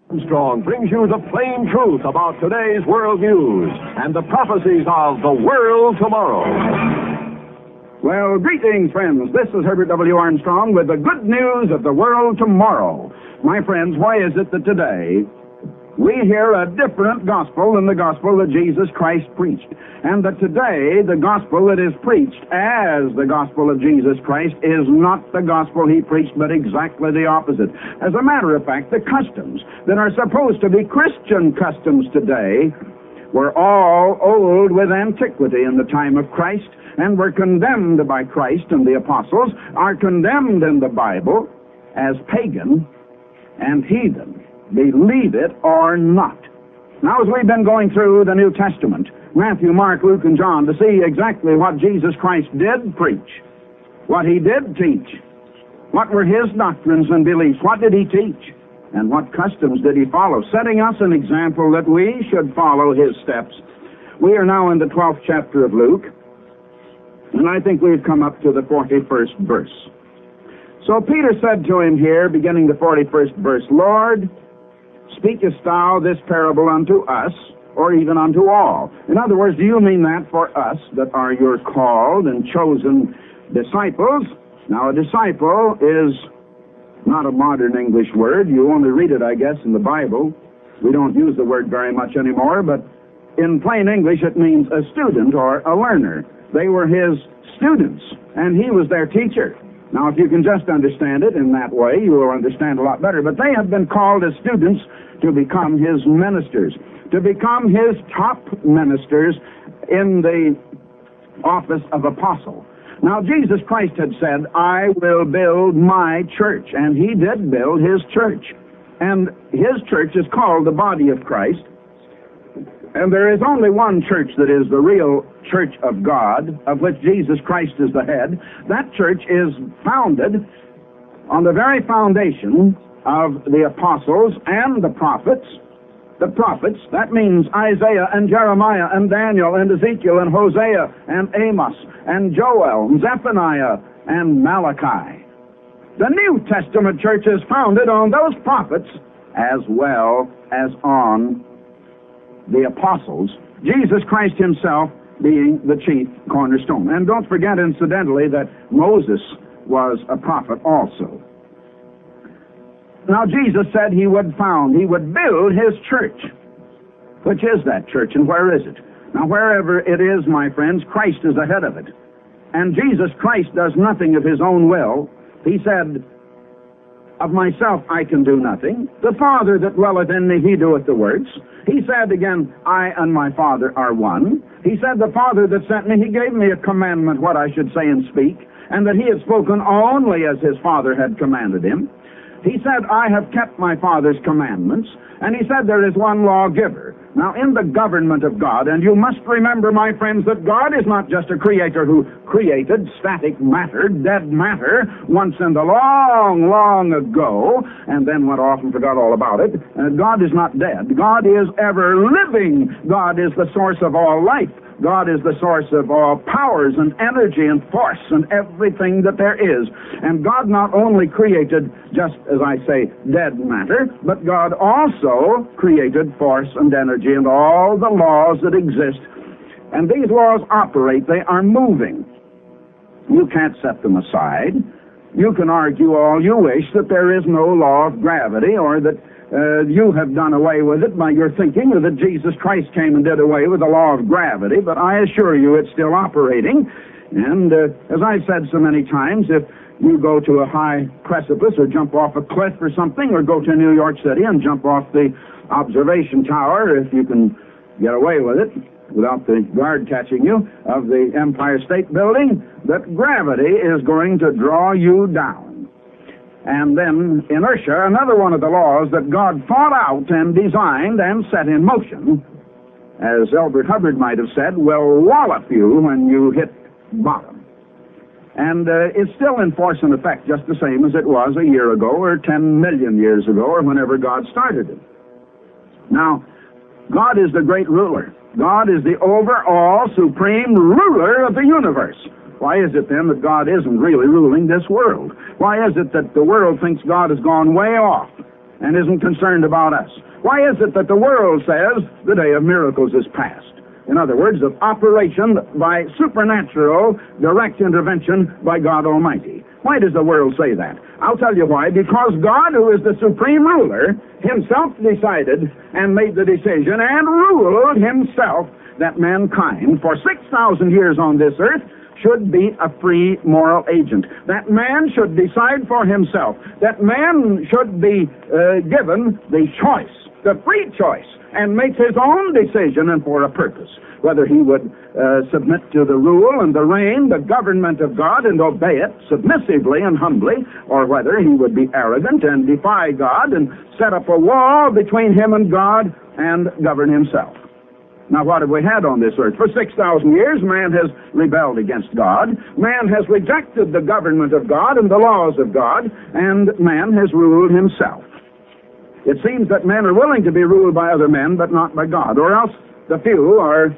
Armstrong brings you the plain truth about today's world news and the prophecies of the world tomorrow. Well, greetings, friends. This is Herbert W. Armstrong with the good news of the world tomorrow. My friends, why is it that today we hear a different gospel than the gospel that Jesus Christ preached? And that today the gospel that is preached as the gospel of Jesus Christ is not the gospel he preached, but exactly the opposite. As a matter of fact, the customs that are supposed to be Christian customs today were all old with antiquity in the time of Christ, and were condemned by Christ and the apostles, are condemned in the Bible as pagan and heathen. Believe it or not. Now, as we've been going through the New Testament, Matthew, Mark, Luke, and John, to see exactly what Jesus Christ did preach, what he did teach, what were his doctrines and beliefs, what did he teach, and what customs did he follow, setting us an example that we should follow his steps. We are now in the 12th chapter of Luke, and I think we've come up to the 41st verse. So Peter said to him here, beginning the 41st verse, Lord, speakest thou this parable unto us, or even unto all? In other words, do you mean that for us that are your called and chosen disciples? Now, a disciple is not a modern English word. You only read it, I guess, in the Bible. We don't use the word very much anymore, but in plain English it means a student or a learner. They were his students, and he was their teacher. Now, if you can just understand it in that way, you will understand a lot better. But they have been called as students to become his ministers, to become his top ministers in the office of apostle. Now, Jesus Christ had said, I will build my church, and he did build his church. And his church is called the body of Christ. And there is only one church that is the real church of God, of which Jesus Christ is the head. That church is founded on the very foundation of the apostles and the prophets. The prophets, that means Isaiah and Jeremiah and Daniel and Ezekiel and Hosea and Amos and Joel and Zephaniah and Malachi. The New Testament church is founded on those prophets as well as on the apostles, Jesus Christ himself being the chief cornerstone. And don't forget, incidentally, that Moses was a prophet also. Now, Jesus said he would build his church. Which is that church, and where is it? Now, wherever it is, my friends, Christ is ahead of it. And Jesus Christ does nothing of his own will. He said, of myself I can do nothing. The Father that dwelleth in me, he doeth the works. He said again, I and my Father are one. He said, the Father that sent me, he gave me a commandment what I should say and speak, and that he had spoken only as his Father had commanded him. He said, I have kept my Father's commandments. And he said, there is one lawgiver. Now, in the government of God, and you must remember, my friends, that God is not just a creator who created static matter, dead matter, once in the long, long ago, and then went off and forgot all about it. God is not dead. God is ever living. God is the source of all life. God is the source of all powers and energy and force and everything that there is. And God not only created, just as I say, dead matter, but God also created force and energy and all the laws that exist. And these laws operate. They are moving. You can't set them aside. You can argue all you wish that there is no law of gravity, or that you have done away with it by your thinking, or that Jesus Christ came and did away with the law of gravity, but I assure you it's still operating. And as I've said so many times, if you go to a high precipice or jump off a cliff or something, or go to New York City and jump off the observation tower, if you can get away with it without the guard catching you, of the Empire State Building, that gravity is going to draw you down. And then inertia, another one of the laws that God thought out and designed and set in motion, as Elbert Hubbard might have said, will wallop you when you hit bottom. And it's still in force and effect just the same as it was a year ago or 10 million years ago or whenever God started it. Now, God is the great ruler. God is the overall supreme ruler of the universe. Why is it then that God isn't really ruling this world? Why is it that the world thinks God has gone way off and isn't concerned about us? Why is it that the world says the day of miracles is past? In other words, of operation by supernatural direct intervention by God Almighty. Why does the world say that? I'll tell you why. Because God, who is the supreme ruler, himself decided and made the decision and ruled himself that mankind for 6,000 years on this earth should be a free moral agent. That man should decide for himself. That man should be given the choice, the free choice, and make his own decision and for a purpose. Whether he would submit to the rule and the reign, the government of God, and obey it submissively and humbly, or whether he would be arrogant and defy God and set up a wall between him and God and govern himself. Now, what have we had on this earth? For 6,000 years, man has rebelled against God. Man has rejected the government of God and the laws of God, and man has ruled himself. It seems that men are willing to be ruled by other men, but not by God. Or else the few are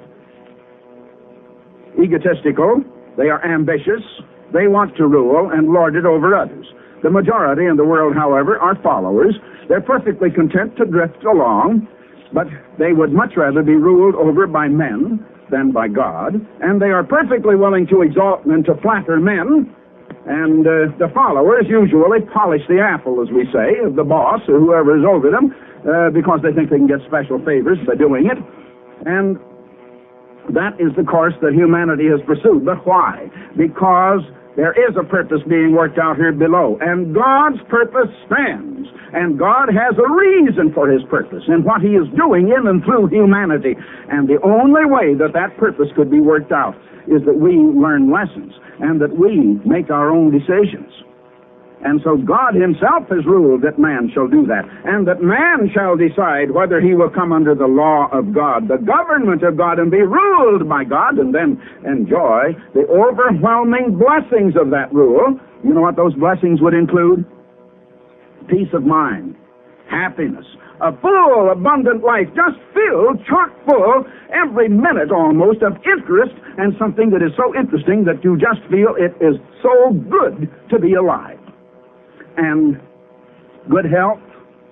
egotistical, they are ambitious, they want to rule and lord it over others. The majority in the world, however, are followers. They're perfectly content to drift along, but they would much rather be ruled over by men than by God, and they are perfectly willing to exalt and to flatter men, and the followers usually polish the apple, as we say, of the boss or whoever is over them, because they think they can get special favors by doing it, and that is the course that humanity has pursued. But why? Because there is a purpose being worked out here below, and God's purpose stands, and God has a reason for his purpose in what he is doing in and through humanity, and the only way that that purpose could be worked out is that we learn lessons and that we make our own decisions. And so God himself has ruled that man shall do that, and that man shall decide whether he will come under the law of God, the government of God, and be ruled by God, and then enjoy the overwhelming blessings of that rule. You know what those blessings would include? Peace of mind, happiness, a full, abundant life, just filled, chock full, every minute almost, of interest, and something that is so interesting that you just feel it is so good to be alive. And good health,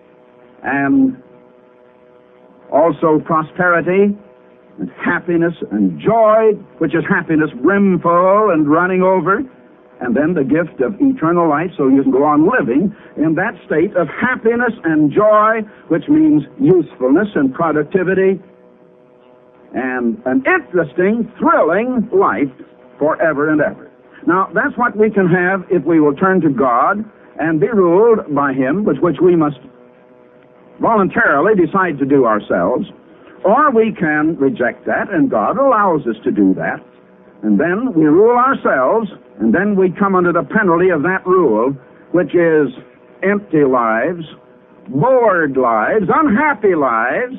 and also prosperity, and happiness, and joy, which is happiness brimful and running over, and then the gift of eternal life, so you can go on living in that state of happiness and joy, which means usefulness and productivity, and an interesting, thrilling life forever and ever. Now, that's what we can have if we will turn to God and be ruled by him, which we must voluntarily decide to do ourselves, or we can reject that, and God allows us to do that, and then we rule ourselves, and then we come under the penalty of that rule, which is empty lives, bored lives, unhappy lives,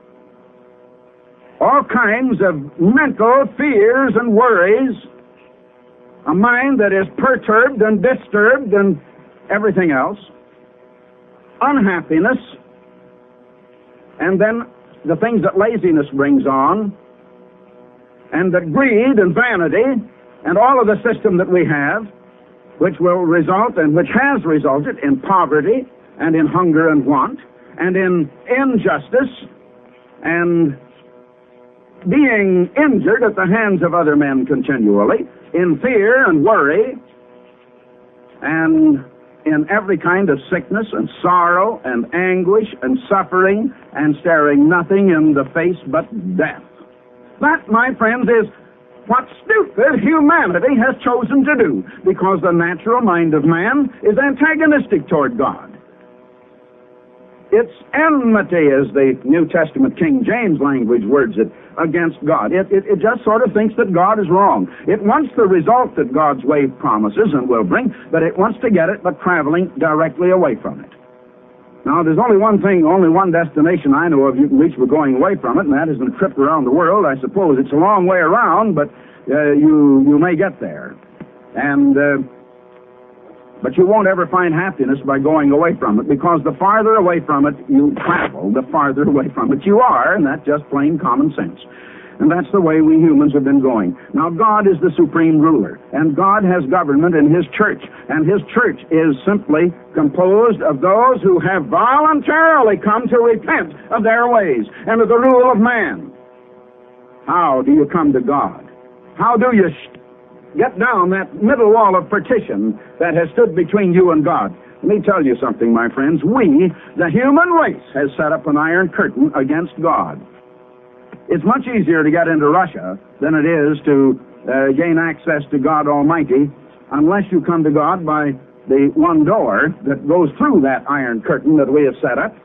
all kinds of mental fears and worries, a mind that is perturbed and disturbed and everything else, unhappiness, and then the things that laziness brings on, and that greed and vanity, and all of the system that we have, which will result and which has resulted in poverty and in hunger and want, and in injustice, and being injured at the hands of other men continually, in fear and worry, and in every kind of sickness and sorrow and anguish and suffering and staring nothing in the face but death. That, my friends, is what stupid humanity has chosen to do, because the natural mind of man is antagonistic toward God. It's enmity, as the New Testament King James language words it, against God. It just sort of thinks that God is wrong. It wants the result that God's way promises and will bring, but it wants to get it but traveling directly away from it. Now, there's only one thing, only one destination I know of you can reach for going away from it, and that is a trip around the world. I suppose it's a long way around, but you may get there. But you won't ever find happiness by going away from it, because the farther away from it you travel, the farther away from it you are, and that's just plain common sense. And that's the way we humans have been going. Now, God is the supreme ruler, and God has government in His church, and His church is simply composed of those who have voluntarily come to repent of their ways and of the rule of man. How do you come to God? How do you get down that middle wall of partition that has stood between you and God? Let me tell you something, my friends. We, the human race, has set up an iron curtain against God. It's much easier to get into Russia than it is to gain access to God Almighty unless you come to God by the one door that goes through that iron curtain that we have set up.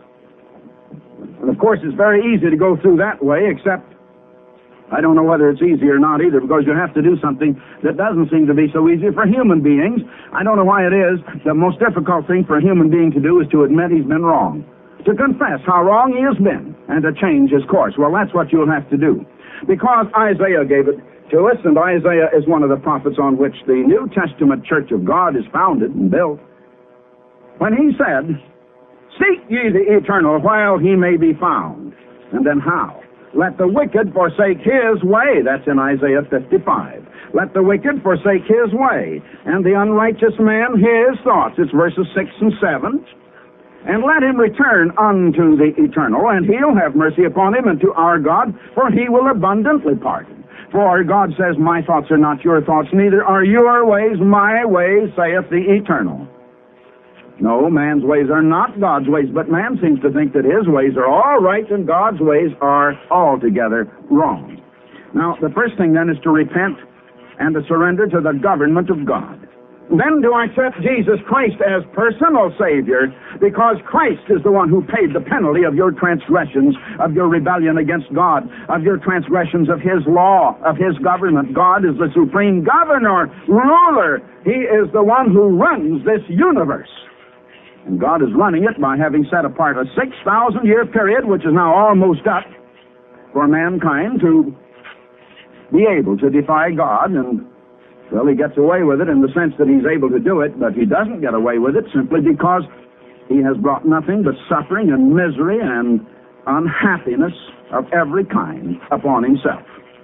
And of course, it's very easy to go through that way, except I don't know whether it's easy or not either, because you have to do something that doesn't seem to be so easy for human beings. I don't know why it is. The most difficult thing for a human being to do is to admit he's been wrong, to confess how wrong he has been, and to change his course. Well, that's what you'll have to do, because Isaiah gave it to us, and Isaiah is one of the prophets on which the New Testament Church of God is founded and built. When he said, "Seek ye the eternal while he may be found." And then how? "Let the wicked forsake his way." That's in Isaiah 55. "Let the wicked forsake his way, and the unrighteous man his thoughts." It's verses 6 and 7. "And let him return unto the eternal, and he'll have mercy upon him, and to our God, for he will abundantly pardon. For God says, my thoughts are not your thoughts, neither are your ways my ways, saith the eternal." No, man's ways are not God's ways, but man seems to think that his ways are all right and God's ways are altogether wrong. Now, the first thing then is to repent and to surrender to the government of God. Then to accept Jesus Christ as personal Savior, because Christ is the one who paid the penalty of your transgressions, of your rebellion against God, of your transgressions of His law, of His government. God is the supreme governor, ruler. He is the one who runs this universe. And God is running it by having set apart a 6,000-year period, which is now almost up, for mankind to be able to defy God. And, well, he gets away with it in the sense that he's able to do it, but he doesn't get away with it simply because he has brought nothing but suffering and misery and unhappiness of every kind upon himself.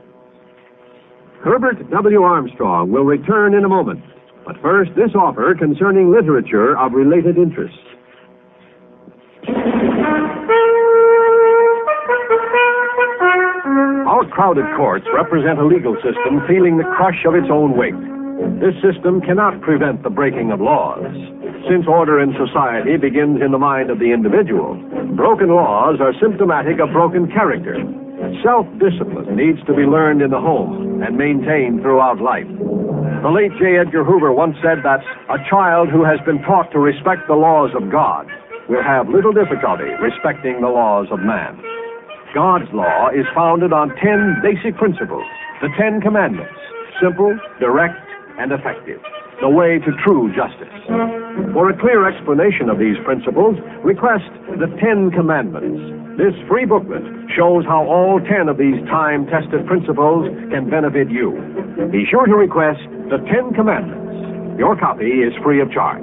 Herbert W. Armstrong will return in a moment. But first, this offer concerning literature of related interest. Our crowded courts represent a legal system feeling the crush of its own weight. This system cannot prevent the breaking of laws. Since order in society begins in the mind of the individual, broken laws are symptomatic of broken character. Self-discipline needs to be learned in the home and maintained throughout life. The late J. Edgar Hoover once said that a child who has been taught to respect the laws of God will have little difficulty respecting the laws of man. God's law is founded on 10 basic principles, the 10 commandments, simple, direct, and effective, the way to true justice. For a clear explanation of these principles, request the 10 Commandments. This free booklet shows how all 10 of these time-tested principles can benefit you. Be sure to request the 10 Commandments. Your copy is free of charge.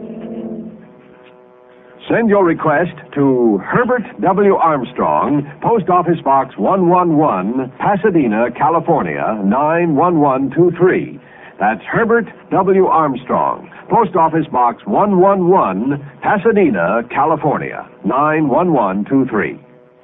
Send your request to Herbert W. Armstrong, Post Office Box 111, Pasadena, California, 91123. That's Herbert W. Armstrong, Post Office Box 111, Pasadena, California, 91123.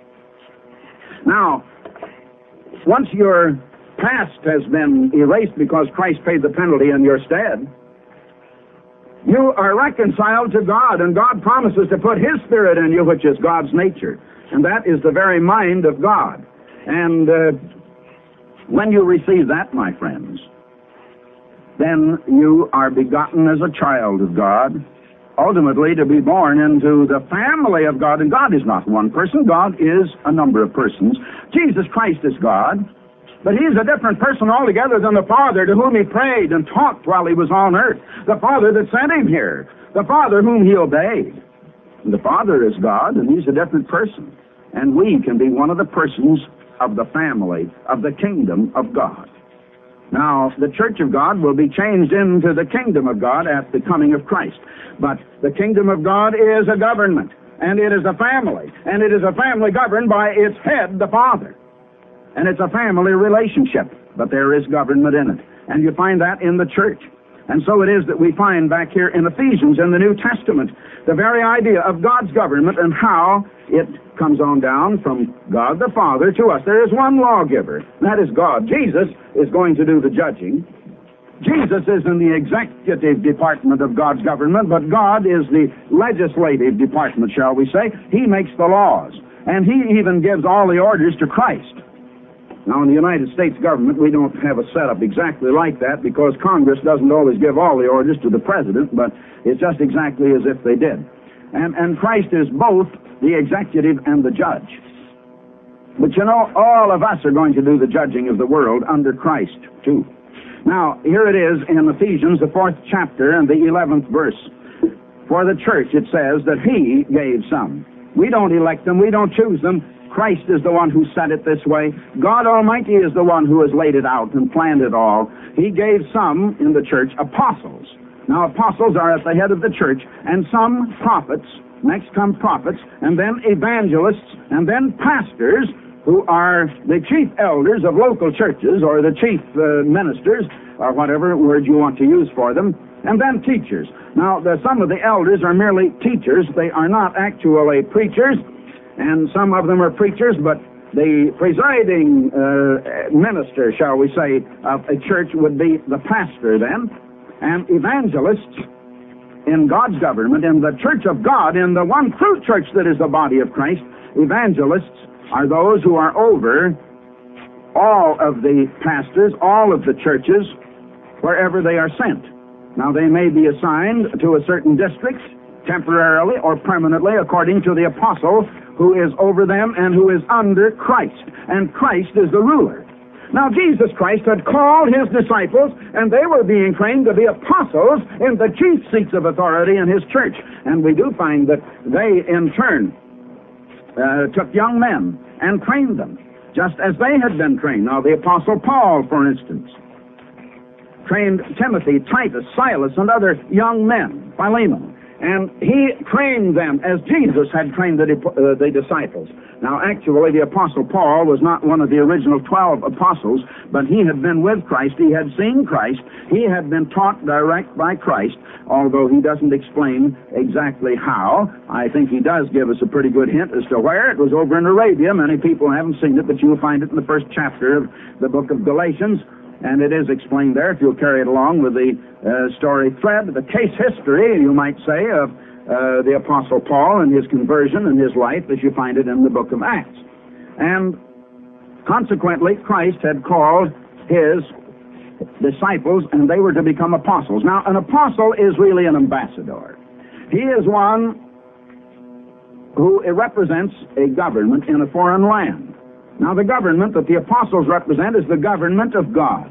Now, once your past has been erased because Christ paid the penalty in your stead, you are reconciled to God, and God promises to put His Spirit in you, which is God's nature. And that is the very mind of God. And when you receive that, my friends, then you are begotten as a child of God, ultimately to be born into the family of God. And God is not one person. God is a number of persons. Jesus Christ is God, but He's a different person altogether than the Father to whom He prayed and talked while He was on earth, the Father that sent Him here, the Father whom He obeyed. And the Father is God, and He's a different person. And we can be one of the persons of the family of the kingdom of God. Now, the Church of God will be changed into the kingdom of God at the coming of Christ. But the kingdom of God is a government, and it is a family, and it is a family governed by its head, the Father. And it's a family relationship, but there is government in it. And you find that in the church. And so it is that we find back here in Ephesians in the New Testament the very idea of God's government and how it comes on down from God the Father to us. There is one lawgiver, that is God. Jesus is going to do the judging. Jesus is in the executive department of God's government, but God is the legislative department, shall we say. He makes the laws, and He even gives all the orders to Christ. Now, in the United States government, we don't have a setup exactly like that because Congress doesn't always give all the orders to the president, but it's just exactly as if they did. And Christ is both the executive and the judge. But you know, all of us are going to do the judging of the world under Christ, too. Now, here it is in Ephesians, the 4th chapter and the 11th verse. For the church, it says that He gave some. We don't elect them, we don't choose them. Christ is the one who said it this way. God Almighty is the one who has laid it out and planned it all. He gave some in the church apostles. Now, apostles are at the head of the church, and some prophets. Next come prophets, and then evangelists, and then pastors, who are the chief elders of local churches, or the chief ministers, or whatever word you want to use for them, and then teachers. Now, some of the elders are merely teachers. They are not actually preachers, and some of them are preachers, but the presiding minister, shall we say, of a church would be the pastor then, and evangelists in God's government, in the church of God, in the one true church that is the body of Christ. Evangelists are those who are over all of the pastors, all of the churches, wherever they are sent. Now, they may be assigned to a certain district, temporarily or permanently, according to the apostle who is over them and who is under Christ. And Christ is the ruler. Now, Jesus Christ had called His disciples, and they were being trained to be apostles in the chief seats of authority in His church. And we do find that they, in turn, took young men and trained them, just as they had been trained. Now, the Apostle Paul, for instance, trained Timothy, Titus, Silas, and other young men, Philemon, and he trained them as Jesus had trained the disciples. Now, actually, the Apostle Paul was not one of the original 12 apostles, but he had been with Christ. He had seen Christ. He had been taught direct by Christ, although he doesn't explain exactly how. I think he does give us a pretty good hint as to where. It was over in Arabia. Many people haven't seen it, but you'll find it in the first chapter of the book of Galatians. And it is explained there, if you'll carry it along with the story thread, the case history, you might say, of the Apostle Paul and his conversion and his life, as you find it in the book of Acts. And consequently, Christ had called His disciples, and they were to become apostles. Now, an apostle is really an ambassador. He is one who represents a government in a foreign land. Now, the government that the apostles represent is the government of God.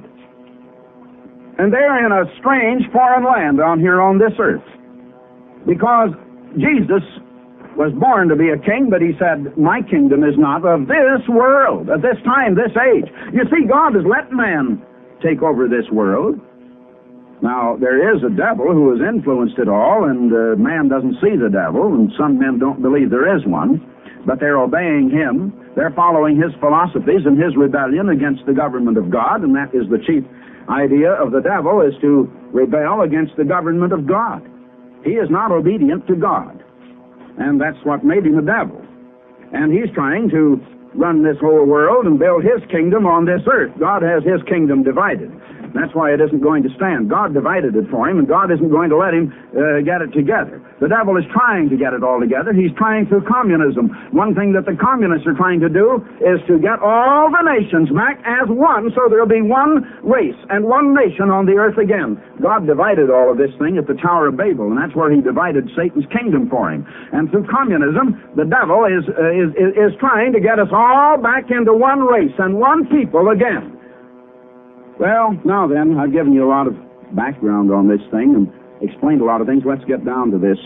And they're in a strange foreign land down here on this earth. Because Jesus was born to be a king, but He said, my kingdom is not of this world, of this time, this age. You see, God has let man take over this world. Now, there is a devil who has influenced it all, and man doesn't see the devil, and some men don't believe there is one. But they're obeying him. They're following his philosophies and his rebellion against the government of God, and that is the chief idea of the devil, is to rebel against the government of God. He is not obedient to God, and that's what made him a devil. And he's trying to run this whole world and build his kingdom on this earth. God has His kingdom divided. That's why it isn't going to stand. God divided it for him, and God isn't going to let him get it together. The devil is trying to get it all together. He's trying through communism. One thing that the communists are trying to do is to get all the nations back as one, so there'll be one race and one nation on the earth again. God divided all of this thing at the Tower of Babel, and that's where He divided Satan's kingdom for him. And through communism, the devil is trying to get us all back into one race and one people again. Well, now then, I've given you a lot of background on this thing and explained a lot of things. Let's get down to this.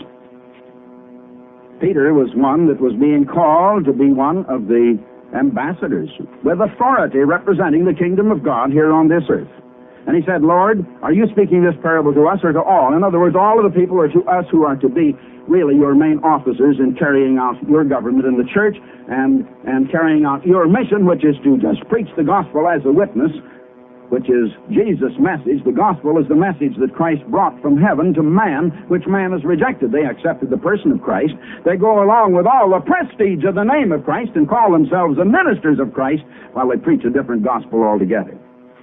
Peter was one that was being called to be one of the ambassadors with authority representing the kingdom of God here on this earth. And he said, Lord, are you speaking this parable to us or to all? In other words, all of the people or to us who are to be really your main officers in carrying out your government in the church and carrying out your mission, which is to just preach the gospel as a witness, which is Jesus' message. The gospel is the message that Christ brought from heaven to man, which man has rejected. They accepted the person of Christ. They go along with all the prestige of the name of Christ and call themselves the ministers of Christ while they preach a different gospel altogether.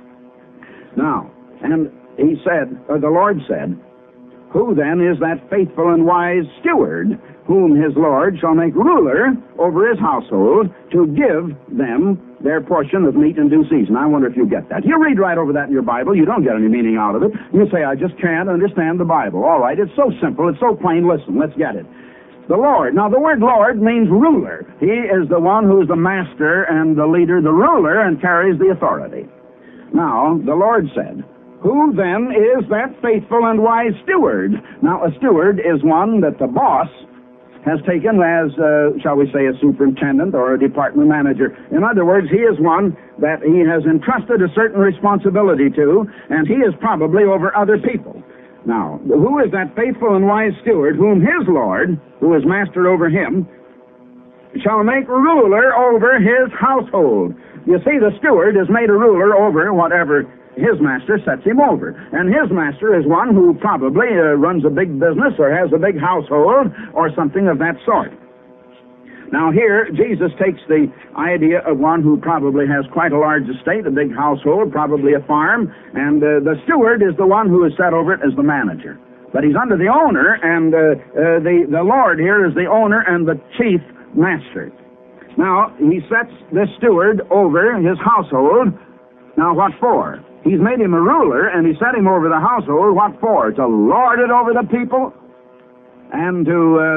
Now, and he said, or the Lord said, who then is that faithful and wise steward whom his Lord shall make ruler over his household to give them their portion of meat in due season? I wonder if you get that. You read right over that in your Bible. You don't get any meaning out of it. You say, I just can't understand the Bible. All right, it's so simple. It's so plain. Listen, let's get it. The Lord. Now, the word Lord means ruler. He is the one who's the master and the leader, the ruler, and carries the authority. Now, the Lord said, who then is that faithful and wise steward? Now, a steward is one that the boss has taken as, shall we say, a superintendent or a department manager. In other words, he is one that he has entrusted a certain responsibility to, and he is probably over other people. Now, who is that faithful and wise steward whom his Lord, who is master over him, shall make ruler over his household? You see, the steward is made a ruler over whatever his master sets him over. And his master is one who probably runs a big business or has a big household or something of that sort. Now here, Jesus takes the idea of one who probably has quite a large estate, a big household, probably a farm, and the steward is the one who is set over it as the manager. But he's under the owner, and the Lord here is the owner and the chief master. Now, he sets this steward over his household. Now, what for? He's made him a ruler, and he set him over the household. What for? To lord it over the people and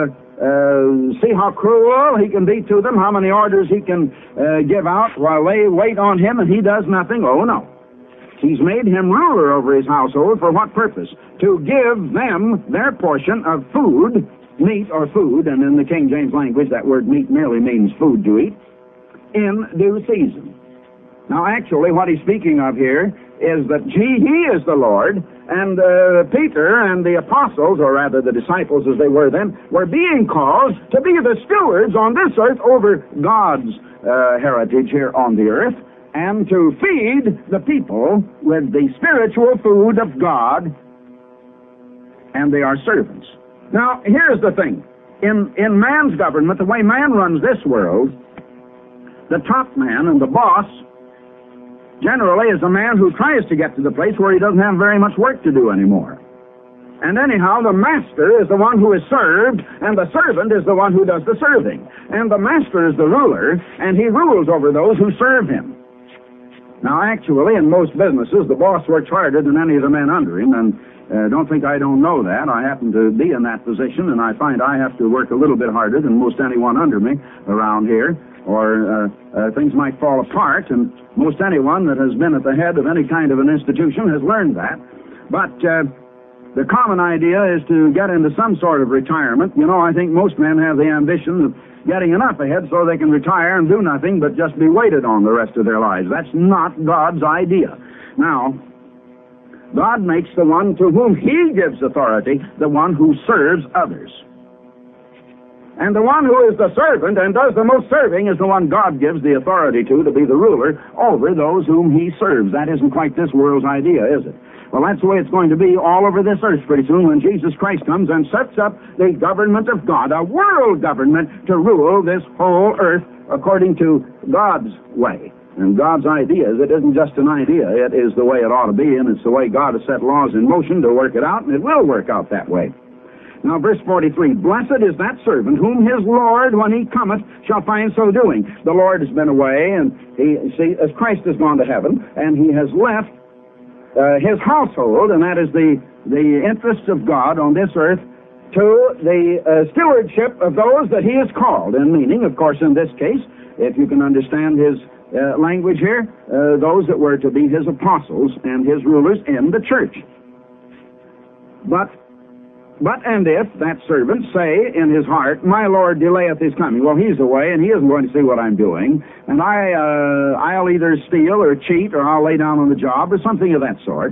to see how cruel he can be to them, how many orders he can give out while they wait on him and he does nothing. Oh, no. He's made him ruler over his household. For what purpose? To give them their portion of food, meat or food, and in the King James language that word meat merely means food to eat, in due season. Now, actually, what he's speaking of here is that he is the Lord, and Peter and the apostles, or rather the disciples as they were then, were being called to be the stewards on this earth over God's heritage here on the earth, and to feed the people with the spiritual food of God, and they are servants. Now, here's the thing. In man's government, the way man runs this world, the top man and the boss generally is a man who tries to get to the place where he doesn't have very much work to do anymore. And anyhow, the master is the one who is served, and the servant is the one who does the serving. And the master is the ruler, and he rules over those who serve him. Now, actually, in most businesses, the boss works harder than any of the men under him, and don't think I don't know that. I happen to be in that position, and I find I have to work a little bit harder than most anyone under me around here, or things might fall apart, and most anyone that has been at the head of any kind of an institution has learned that. But the common idea is to get into some sort of retirement. You know, I think most men have the ambition of getting enough ahead so they can retire and do nothing but just be waited on the rest of their lives. That's not God's idea. Now, God makes the one to whom he gives authority the one who serves others. And the one who is the servant and does the most serving is the one God gives the authority to be the ruler over those whom he serves. That isn't quite this world's idea, is it? Well, that's the way it's going to be all over this earth pretty soon when Jesus Christ comes and sets up the government of God, a world government to rule this whole earth according to God's way. And God's idea is it isn't just an idea. It is the way it ought to be, and it's the way God has set laws in motion to work it out, and it will work out that way. Now, verse 43, blessed is that servant whom his Lord, when he cometh, shall find so doing. The Lord has been away, and as Christ has gone to heaven, and he has left his household, and that is the interests of God on this earth, to the stewardship of those that he has called. And meaning, of course, in this case, if you can understand his language here, those that were to be his apostles and his rulers in the church. But And if that servant say in his heart, my Lord delayeth his coming. Well, he's away, and he isn't going to see what I'm doing. And I'll either steal or cheat, or I'll lay down on the job, or something of that sort.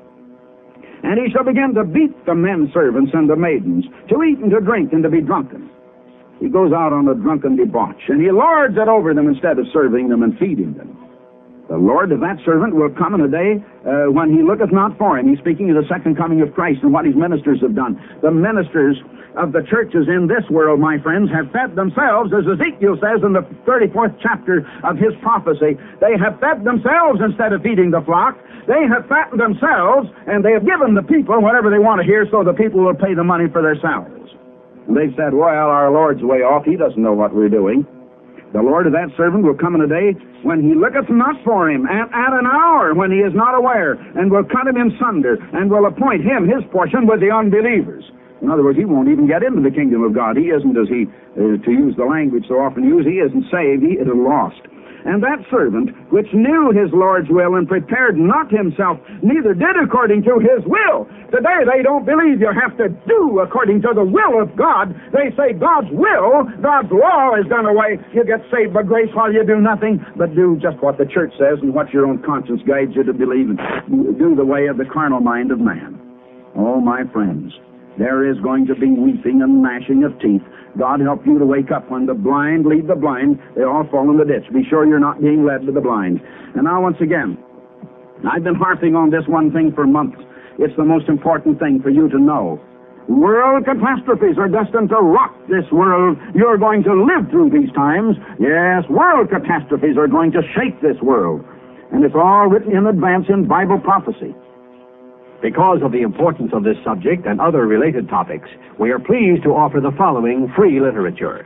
And he shall begin to beat the men servants and the maidens, to eat and to drink and to be drunken. He goes out on a drunken debauch, and he lords it over them instead of serving them and feeding them. The Lord of that servant will come in a day when he looketh not for him. He's speaking of the second coming of Christ and what his ministers have done. The ministers of the churches in this world, my friends, have fed themselves, as Ezekiel says in the 34th chapter of his prophecy. They have fed themselves instead of feeding the flock. They have fattened themselves, and they have given the people whatever they want to hear, so the people will pay the money for their salaries. And they've said, well, our Lord's way off. He doesn't know what we're doing. The Lord of that servant will come in a day when he looketh not for him, and at an hour when he is not aware, and will cut him in sunder, and will appoint him his portion with the unbelievers. In other words, he won't even get into the kingdom of God. He isn't, as he, to use the language so often used, he isn't saved, he is lost. And that servant, which knew his Lord's will and prepared not himself, neither did according to his will. Today they don't believe you have to do according to the will of God. They say God's will, God's law is done away. You get saved by grace while you do nothing, but do just what the church says and what your own conscience guides you to believe, and do the way of the carnal mind of man. Oh, my friends, there is going to be weeping and gnashing of teeth. God help you to wake up. When the blind lead the blind, they all fall in the ditch. Be sure you're not being led to the blind. And now, once again, I've been harping on this one thing for months. It's the most important thing for you to know. World catastrophes are destined to rock this world. You're going to live through these times. Yes, world catastrophes are going to shake this world. And it's all written in advance in Bible prophecy. Because of the importance of this subject and other related topics, we are pleased to offer the following free literature.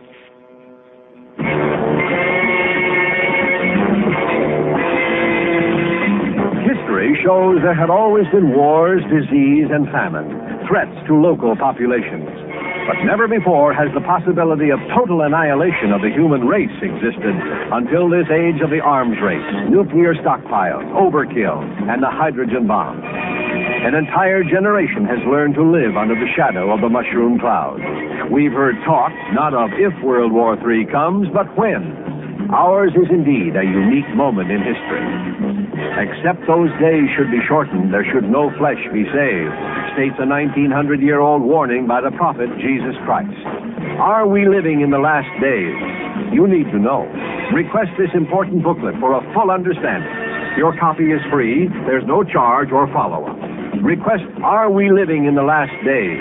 History shows there had always been wars, disease, and famine, threats to local populations. But never before has the possibility of total annihilation of the human race existed until this age of the arms race, nuclear stockpiles, overkill, and the hydrogen bomb. An entire generation has learned to live under the shadow of the mushroom cloud. We've heard talk not of if World War III comes, but when. Ours is indeed a unique moment in history. Except those days should be shortened, there should no flesh be saved, states a 1900-year-old warning by the prophet Jesus Christ. Are we living in the last days? You need to know. Request this important booklet for a full understanding. Your copy is free. There's no charge or follow-up. Request, Are We Living in the Last Days?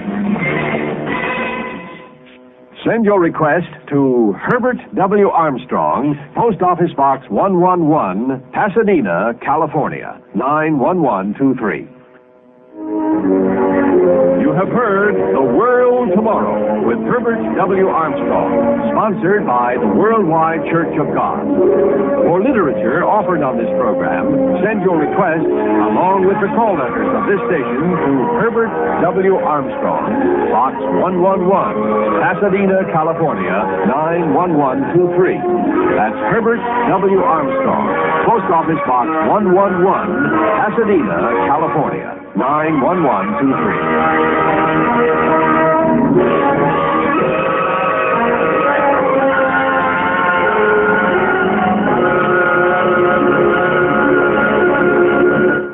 Send your request to Herbert W. Armstrong, Post Office Box 111, Pasadena, California, 91123. You have heard The World Tomorrow with Herbert W. Armstrong, sponsored by the Worldwide Church of God. For literature offered on this program, send your request along with the call letters of this station to Herbert W. Armstrong, Box 111, Pasadena, California, 91123. That's Herbert W. Armstrong, Post Office Box 111, Pasadena, California, 91123.